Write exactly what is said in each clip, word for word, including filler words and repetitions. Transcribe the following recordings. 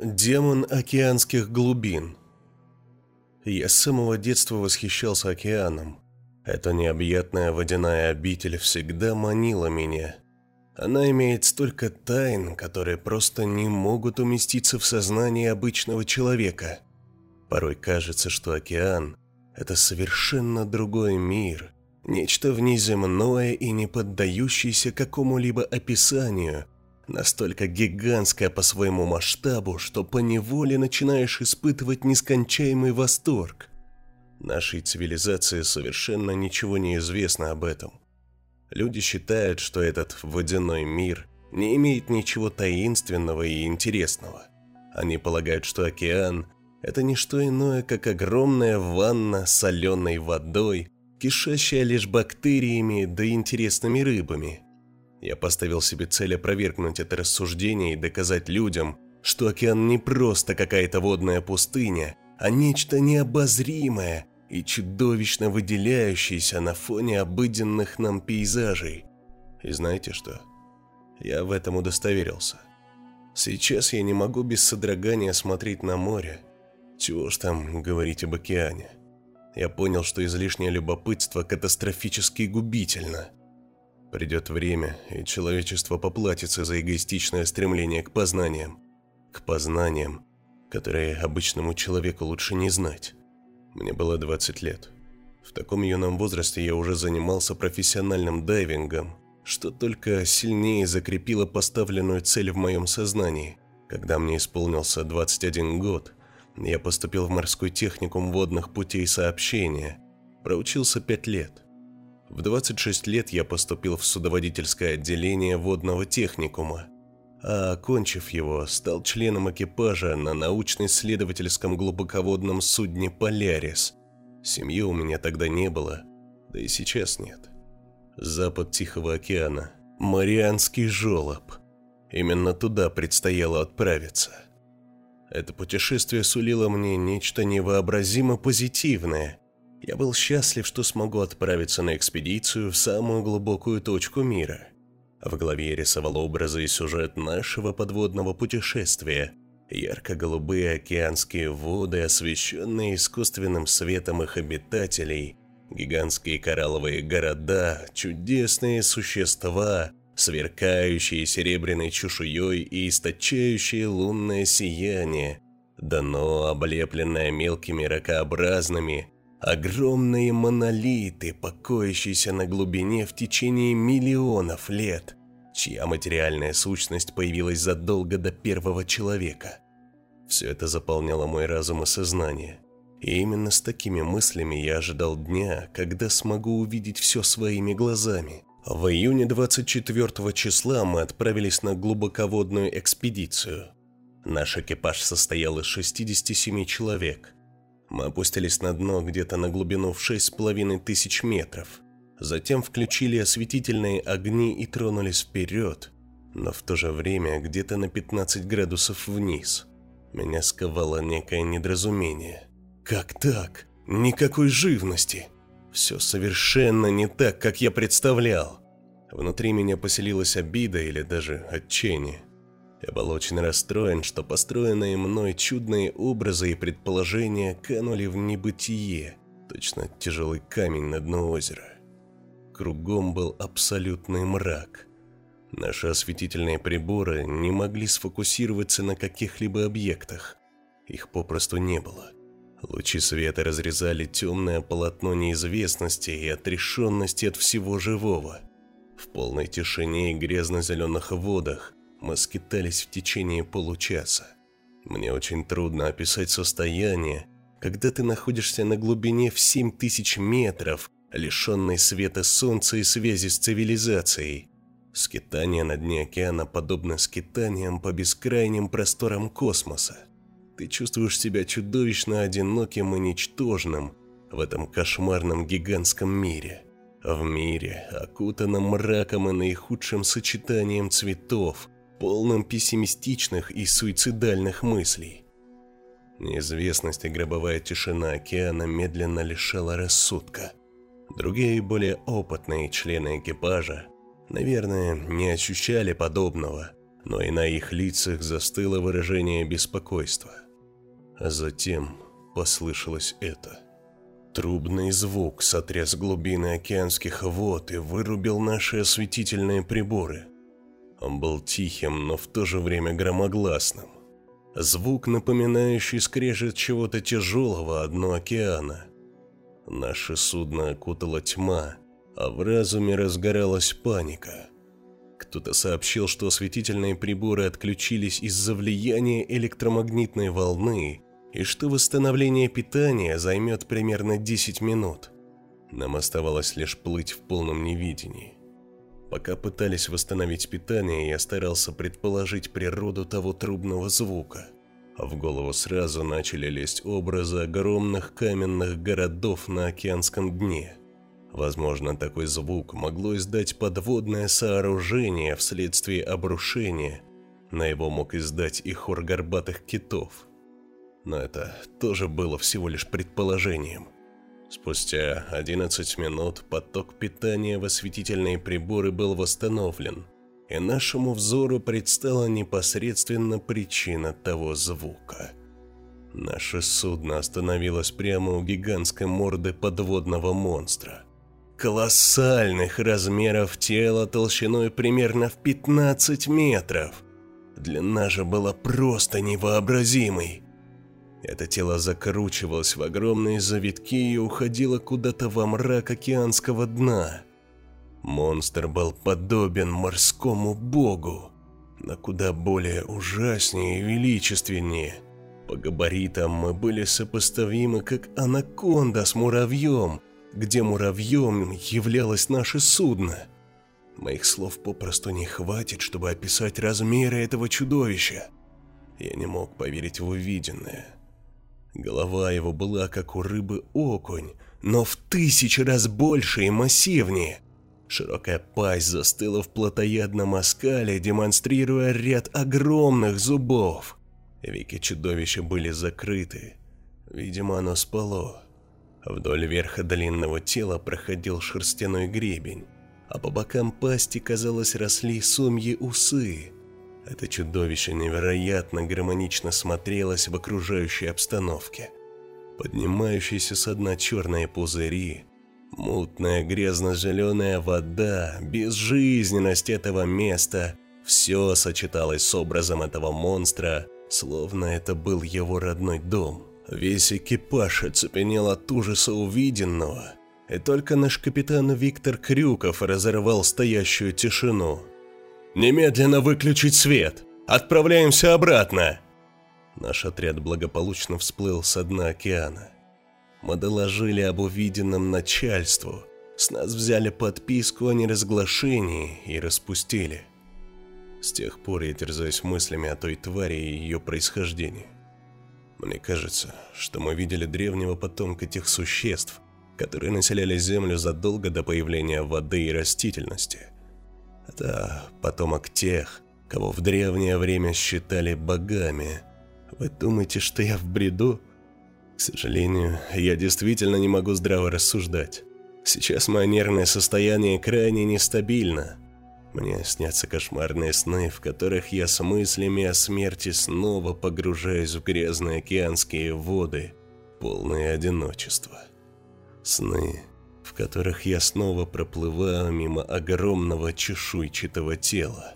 Демон океанских глубин. Я с самого детства восхищался океаном. Эта необъятная водяная обитель всегда манила меня. Она имеет столько тайн, которые просто не могут уместиться в сознании обычного человека. Порой кажется, что океан – это совершенно другой мир, нечто внеземное и не поддающееся какому-либо описанию, настолько гигантское по своему масштабу, что поневоле начинаешь испытывать нескончаемый восторг. Нашей цивилизации совершенно ничего не известно об этом. Люди считают, что этот водяной мир не имеет ничего таинственного и интересного. Они полагают, что океан – это не что иное, как огромная ванна с соленой водой, кишащая лишь бактериями да интересными рыбами. Я поставил себе цель опровергнуть это рассуждение и доказать людям, что океан не просто какая-то водная пустыня, а нечто необозримое и чудовищно выделяющееся на фоне обыденных нам пейзажей. И знаете что? Я в этом удостоверился. Сейчас я не могу без содрогания смотреть на море. Чего ж там говорить об океане? Я понял, что излишнее любопытство катастрофически губительно. Придет время, и человечество поплатится за эгоистичное стремление к познаниям. К познаниям, которые обычному человеку лучше не знать. Мне было двадцать лет. В таком юном возрасте я уже занимался профессиональным дайвингом, что только сильнее закрепило поставленную цель в моем сознании. Когда мне исполнился двадцать один год, я поступил в морской техникум водных путей сообщения, проучился пять лет. В двадцать шесть лет я поступил в судоводительское отделение водного техникума, а, окончив его, стал членом экипажа на научно-исследовательском глубоководном судне «Полярис». Семьи у меня тогда не было, да и сейчас нет. Запад Тихого океана, Марианский желоб. Именно туда предстояло отправиться. Это путешествие сулило мне нечто невообразимо позитивное. Я был счастлив, что смогу отправиться на экспедицию в самую глубокую точку мира. В голове я рисовал образы и сюжет нашего подводного путешествия. Ярко-голубые океанские воды, освещенные искусственным светом их обитателей, гигантские коралловые города, чудесные существа, сверкающие серебряной чешуей и источающие лунное сияние, дно, облепленное мелкими ракообразными, огромные монолиты, покоящиеся на глубине в течение миллионов лет, чья материальная сущность появилась задолго до первого человека. Все это заполняло мой разум и сознание. И именно с такими мыслями я ожидал дня, когда смогу увидеть все своими глазами. В июне двадцать четвёртого числа мы отправились на глубоководную экспедицию. Наш экипаж состоял из шестидесяти семи человек. Мы опустились на дно где-то на глубину в шесть с половиной тысяч метров. Затем включили осветительные огни и тронулись вперед, но в то же время где-то на пятнадцать градусов вниз. Меня сковало некое недоразумение. Как так? Никакой живности. Все совершенно не так, как я представлял. Внутри меня поселилась обида или даже отчаяние. Я был очень расстроен, что построенные мной чудные образы и предположения канули в небытие, точно тяжелый камень на дно озера. Кругом был абсолютный мрак. Наши осветительные приборы не могли сфокусироваться на каких-либо объектах. Их попросту не было. Лучи света разрезали темное полотно неизвестности и отрешенности от всего живого. В полной тишине и грязно-зеленых водах мы скитались в течение получаса. Мне очень трудно описать состояние, когда ты находишься на глубине в семь тысяч метров, лишенный света солнца и связи с цивилизацией. Скитание на дне океана подобно скитаниям по бескрайним просторам космоса. Ты чувствуешь себя чудовищно одиноким и ничтожным в этом кошмарном гигантском мире. В мире, окутанном мраком и наихудшим сочетанием цветов, полным пессимистичных и суицидальных мыслей. Неизвестность и гробовая тишина океана медленно лишала рассудка. Другие, более опытные члены экипажа, наверное, не ощущали подобного, но и на их лицах застыло выражение беспокойства. А затем послышалось это. Трубный звук сотряс глубины океанских вод и вырубил наши осветительные приборы. Он был тихим, но в то же время громогласным. Звук, напоминающий скрежет чего-то тяжелого о дно океана. Наше судно окутала тьма, а в разуме разгоралась паника. Кто-то сообщил, что осветительные приборы отключились из-за влияния электромагнитной волны и что восстановление питания займет примерно десять минут. Нам оставалось лишь плыть в полном невидении. Пока пытались восстановить питание, я старался предположить природу того трубного звука, а в голову сразу начали лезть образы огромных каменных городов на океанском дне. Возможно, такой звук могло издать подводное сооружение вследствие обрушения, но его мог издать и хор горбатых китов. Но это тоже было всего лишь предположением. Спустя одиннадцать минут поток питания в осветительные приборы был восстановлен, и нашему взору предстала непосредственно причина того звука. Наше судно остановилось прямо у гигантской морды подводного монстра. Колоссальных размеров тела толщиной примерно в пятнадцать метров. Длина же была просто невообразимой. Это тело закручивалось в огромные завитки и уходило куда-то во мрак океанского дна. Монстр был подобен морскому богу, но куда более ужаснее и величественнее. По габаритам мы были сопоставимы как анаконда с муравьем, где муравьем являлось наше судно. Моих слов попросту не хватит, чтобы описать размеры этого чудовища. Я не мог поверить в увиденное. Голова его была как у рыбы окунь, но в тысячи раз больше и массивнее. Широкая пасть застыла в плотоядном оскале, демонстрируя ряд огромных зубов. Веки чудовища были закрыты. Видимо, оно спало. Вдоль верха длинного тела проходил шерстяной гребень, а по бокам пасти, казалось, росли сумьи усы. Это чудовище невероятно гармонично смотрелось в окружающей обстановке. Поднимающиеся со дна черные пузыри, мутная грязно-зеленая вода, безжизненность этого места – все сочеталось с образом этого монстра, словно это был его родной дом. Весь экипаж оцепенел от ужаса увиденного, и только наш капитан Виктор Крюков разорвал стоящую тишину. «Немедленно выключить свет! Отправляемся обратно!» Наш отряд благополучно всплыл со дна океана. Мы доложили об увиденном начальству, с нас взяли подписку о неразглашении и распустили. С тех пор я терзаюсь мыслями о той твари и ее происхождении. Мне кажется, что мы видели древнего потомка тех существ, которые населяли Землю задолго до появления воды и растительности. Это потомок тех, кого в древнее время считали богами. Вы думаете, что я в бреду? К сожалению, я действительно не могу здраво рассуждать. Сейчас мое нервное состояние крайне нестабильно. Мне снятся кошмарные сны, в которых я с мыслями о смерти снова погружаюсь в грязные океанские воды, полные одиночества. Сны, в которых я снова проплываю мимо огромного чешуйчатого тела.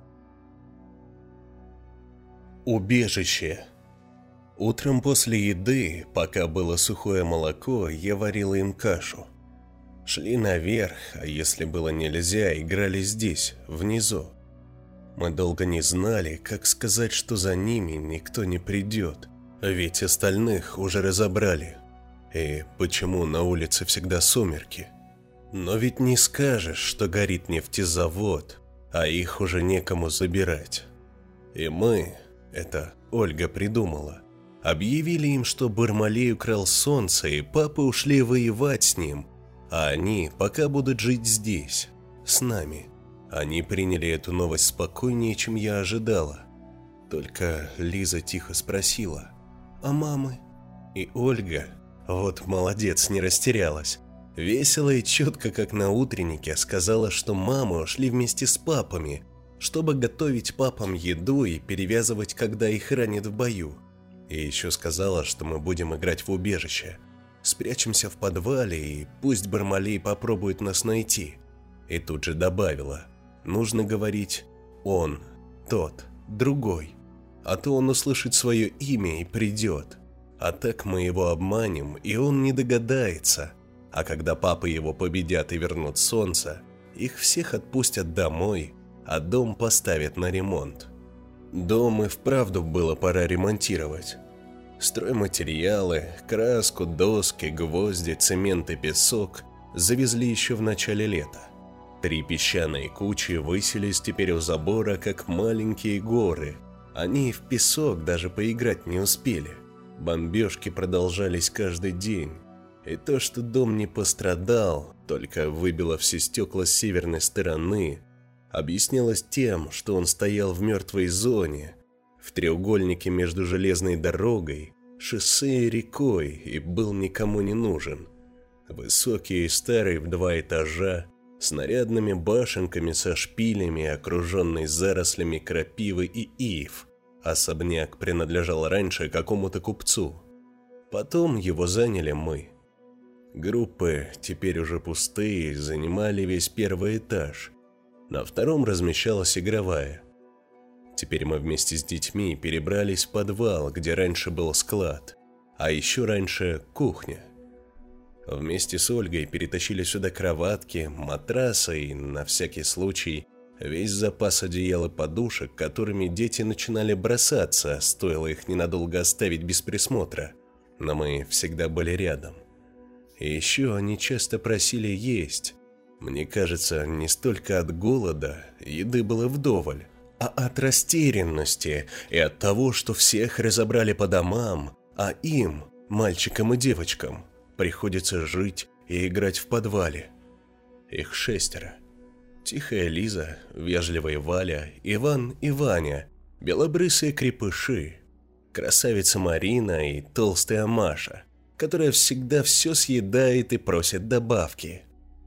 Убежище. Утром после еды, пока было сухое молоко, я варила им кашу. Шли наверх, а если было нельзя, играли здесь, внизу. Мы долго не знали, как сказать, что за ними никто не придет, ведь остальных уже разобрали. И почему на улице всегда сумерки? Но ведь не скажешь, что горит нефтезавод, а их уже некому забирать. И мы, это Ольга придумала, объявили им, что Бармалей украл солнце, и папы ушли воевать с ним, а они пока будут жить здесь, с нами. Они приняли эту новость спокойнее, чем я ожидала. Только Лиза тихо спросила: «А мамы?» И Ольга, вот молодец, не растерялась. Весело и четко, как на утреннике, сказала, что мамы ушли вместе с папами, чтобы готовить папам еду и перевязывать, когда их ранят в бою. И еще сказала, что мы будем играть в убежище. Спрячемся в подвале, и пусть Бармалей попробует нас найти. И тут же добавила: нужно говорить «он», «тот», «другой». А то он услышит свое имя и придет. А так мы его обманем, и он не догадается. А когда папы его победят и вернут солнце, их всех отпустят домой, а дом поставят на ремонт. Дом и вправду было пора ремонтировать. Стройматериалы, краску, доски, гвозди, цемент и песок завезли еще в начале лета. Три песчаные кучи высились теперь у забора, как маленькие горы. Они в песок даже поиграть не успели. Бомбежки продолжались каждый день. И то, что дом не пострадал, только выбило все стекла с северной стороны, объяснялось тем, что он стоял в мертвой зоне, в треугольнике между железной дорогой, шоссе и рекой, и был никому не нужен. Высокий и старый в два этажа, с нарядными башенками со шпилями, окруженный зарослями крапивы и ив. Особняк принадлежал раньше какому-то купцу. Потом его заняли мы. Группы, теперь уже пустые, занимали весь первый этаж. На втором размещалась игровая. Теперь мы вместе с детьми перебрались в подвал, где раньше был склад, а еще раньше кухня. Вместе с Ольгой перетащили сюда кроватки, матрасы и, на всякий случай, весь запас одеял и подушек, которыми дети начинали бросаться, стоило их ненадолго оставить без присмотра. Но мы всегда были рядом. И еще они часто просили есть. Мне кажется, не столько от голода, еды было вдоволь, а от растерянности и от того, что всех разобрали по домам, а им, мальчикам и девочкам, приходится жить и играть в подвале. Их шестеро. Тихая Лиза, вежливая Валя, Иван и Ваня, белобрысые крепыши, красавица Марина и толстая Маша, которая всегда все съедает и просит добавки.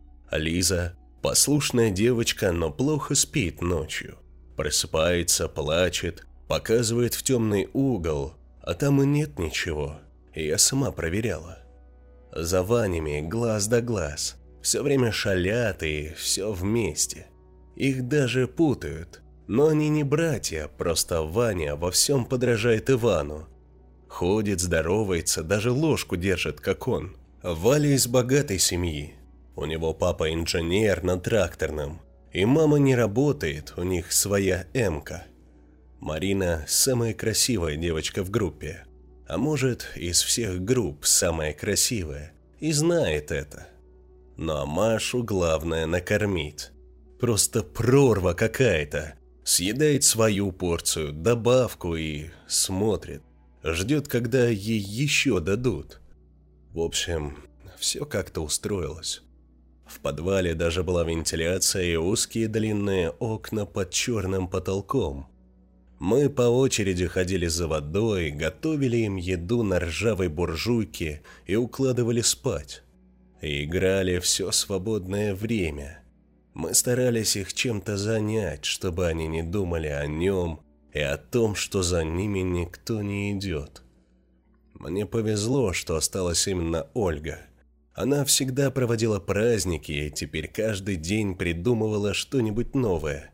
Лиза – послушная девочка, но плохо спит ночью. Просыпается, плачет, показывает в темный угол, а там и нет ничего. Я сама проверяла. За Ванями глаз да глаз. Все время шалят и все вместе. Их даже путают. Но они не братья, просто Ваня во всем подражает Ивану. Ходит, здоровается, даже ложку держит, как он. Валя из богатой семьи. У него папа инженер на тракторном, и мама не работает, у них своя эмка. Марина – самая красивая девочка в группе, а может, из всех групп самая красивая, и знает это. Ну а Машу главное накормить. Просто прорва какая-то. Съедает свою порцию, добавку и смотрит. Ждет, когда ей еще дадут. В общем, все как-то устроилось. В подвале даже была вентиляция и узкие длинные окна под черным потолком. Мы по очереди ходили за водой, готовили им еду на ржавой буржуйке и укладывали спать. И играли все свободное время. Мы старались их чем-то занять, чтобы они не думали о нем и о том, что за ними никто не идет. Мне повезло, что осталась именно Ольга. Она всегда проводила праздники и теперь каждый день придумывала что-нибудь новое.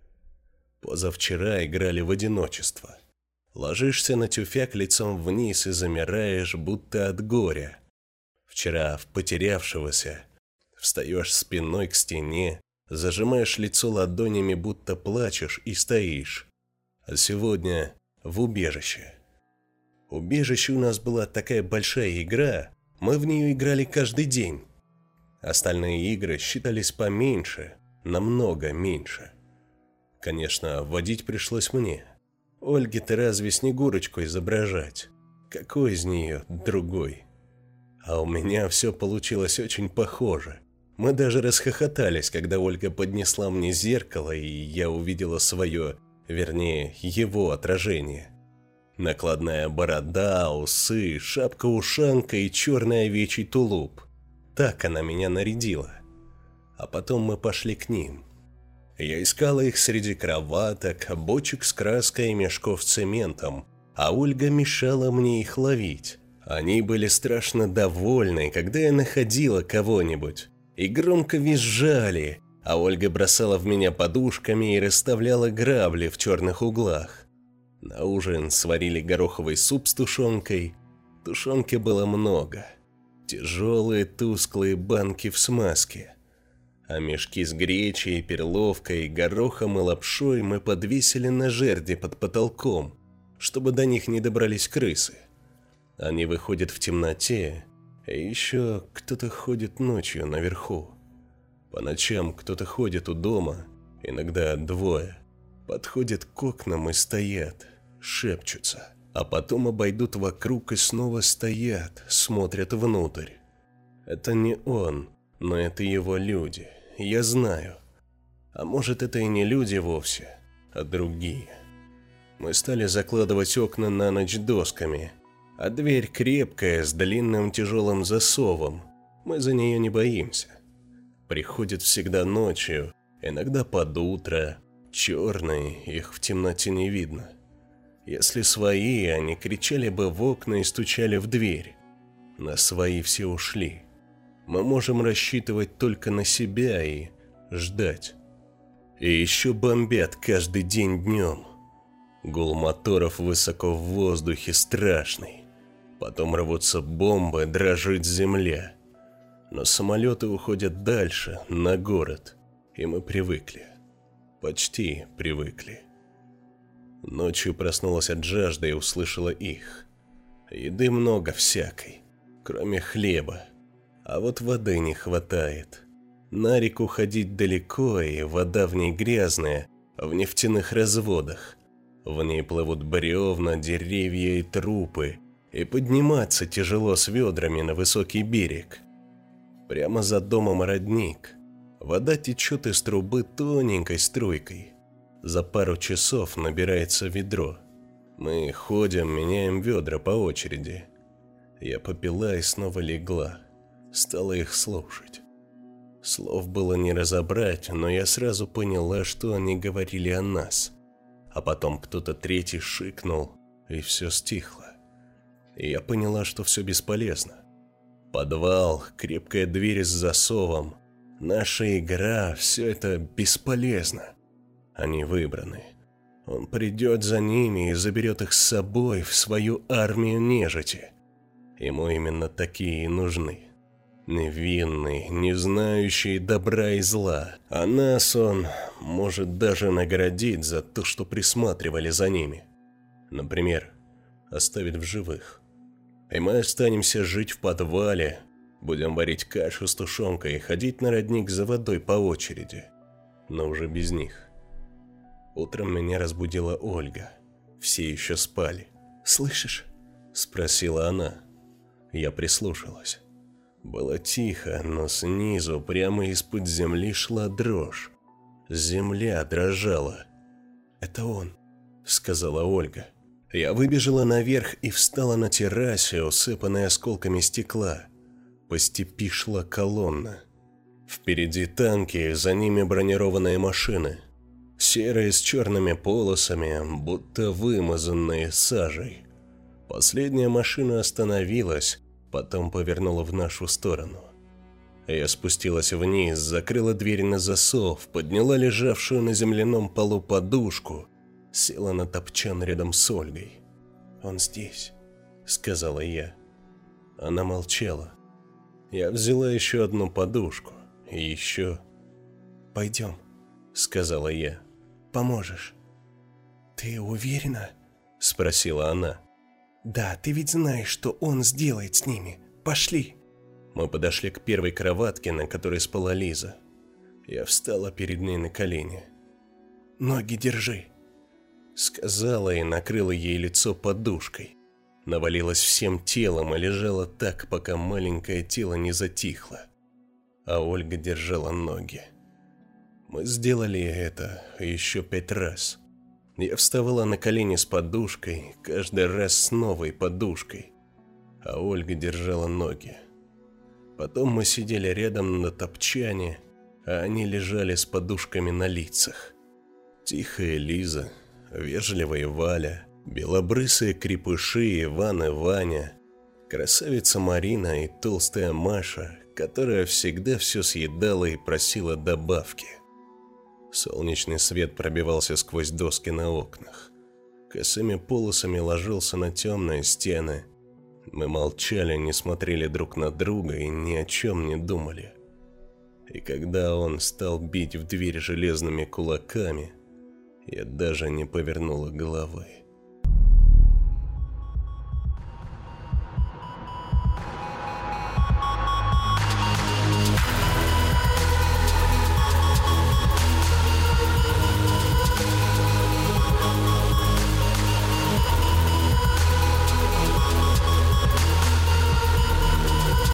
Позавчера играли в одиночество. Ложишься на тюфяк лицом вниз и замираешь, будто от горя. Вчера в потерявшегося. Встаешь спиной к стене, зажимаешь лицо ладонями, будто плачешь и стоишь. А сегодня в убежище. Убежище у нас была такая большая игра, мы в нее играли каждый день. Остальные игры считались поменьше, намного меньше. Конечно, водить пришлось мне. Ольге-то разве Снегурочку изображать? Какой из нее другой? А у меня все получилось очень похоже. Мы даже расхохотались, когда Ольга поднесла мне зеркало, и я увидела свое, вернее, его отражение. Накладная борода, усы, шапка-ушанка и черный овечий тулуп. Так она меня нарядила. А потом мы пошли к ним. Я искала их среди кроваток, бочек с краской и мешков с цементом, а Ольга мешала мне их ловить. Они были страшно довольны, когда я находила кого-нибудь, и громко визжали, а Ольга бросала в меня подушками и расставляла грабли в черных углах. На ужин сварили гороховый суп с тушенкой. Тушенки было много. Тяжелые тусклые банки в смазке. А мешки с гречей, перловкой, горохом и лапшой мы подвесили на жерди под потолком, чтобы до них не добрались крысы. Они выходят в темноте, и еще кто-то ходит ночью наверху. По ночам кто-то ходит у дома, иногда двое, подходят к окнам и стоят, шепчутся, а потом обойдут вокруг и снова стоят, смотрят внутрь. Это не он, но это его люди, я знаю. А может, это и не люди вовсе, а другие. Мы стали закладывать окна на ночь досками, а дверь крепкая, с длинным тяжелым засовом. Мы за нее не боимся. Приходят всегда ночью, иногда под утро. Черные, их в темноте не видно. Если свои, они кричали бы в окна и стучали в дверь. На свои все ушли. Мы можем рассчитывать только на себя и ждать. И еще бомбят каждый день днем. Гул моторов высоко в воздухе страшный. Потом рвутся бомбы, дрожит земля. Но самолеты уходят дальше, на город. И мы привыкли. Почти привыкли. Ночью проснулась от жажды и услышала их. Еды много всякой, кроме хлеба. А вот воды не хватает. На реку ходить далеко, и вода в ней грязная, в нефтяных разводах. В ней плывут бревна, деревья и трупы, и подниматься тяжело с ведрами на высокий берег. Прямо за домом родник. Вода течет из трубы тоненькой струйкой. За пару часов набирается ведро. Мы ходим, меняем ведра по очереди. Я попила и снова легла. Стала их слушать. Слов было не разобрать, но я сразу поняла, что они говорили о нас. А потом кто-то третий шикнул, и все стихло. И я поняла, что все бесполезно. Подвал, крепкая дверь с засовом, наша игра, все это бесполезно. Они выбраны. Он придет за ними и заберет их с собой в свою армию нежити. Ему именно такие и нужны. Невинный, не знающий добра и зла. А нас он может даже наградить за то, что присматривали за ними. Например, оставить в живых. И мы останемся жить в подвале, будем варить кашу с тушенкой и ходить на родник за водой по очереди. Но уже без них. Утром меня разбудила Ольга. Все еще спали. «Слышишь?» – спросила она. Я прислушалась. Было тихо, но снизу, прямо из-под земли, шла дрожь. Земля дрожала. «Это он», — сказала Ольга. Я выбежала наверх и встала на террасе, усыпанной осколками стекла. По степи шла колонна. Впереди танки, за ними бронированные машины. Серые с черными полосами, будто вымазанные сажей. Последняя машина остановилась, потом повернула в нашу сторону. Я спустилась вниз, закрыла дверь на засов, подняла лежавшую на земляном полу подушку, села на топчан рядом с Ольгой. «Он здесь», — сказала я. Она молчала. Я взяла еще одну подушку, и еще... «Пойдем», — сказала я. «Поможешь». «Ты уверена?» — спросила она. «Да, ты ведь знаешь, что он сделает с ними. Пошли!» Мы подошли к первой кроватке, на которой спала Лиза. Я встала перед ней на колени. «Ноги держи!» Сказала и накрыла ей лицо подушкой. Навалилась всем телом и лежала так, пока маленькое тело не затихло. А Ольга держала ноги. Мы сделали это еще пять раз. Я вставала на колени с подушкой, каждый раз с новой подушкой, а Ольга держала ноги. Потом мы сидели рядом на топчане, а они лежали с подушками на лицах. Тихая Лиза, вежливая Валя, белобрысые крепыши Иван и Ваня, красавица Марина и толстая Маша, которая всегда все съедала и просила добавки. Солнечный свет пробивался сквозь доски на окнах. Косыми полосами ложился на темные стены. Мы молчали, не смотрели друг на друга и ни о чем не думали. И когда он стал бить в дверь железными кулаками, я даже не повернула головы.